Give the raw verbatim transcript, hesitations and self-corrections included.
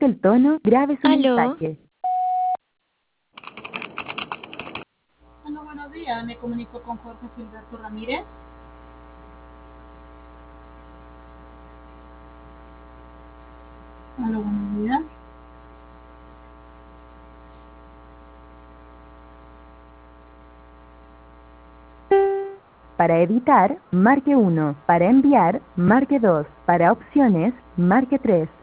el tono, grabe su Aló. mensaje. Hola, buenos días. Me comunico con Jorge Gilberto Ramírez. Hola, buenos días. Para editar, marque uno. Para enviar, marque dos. Para opciones, marque tres.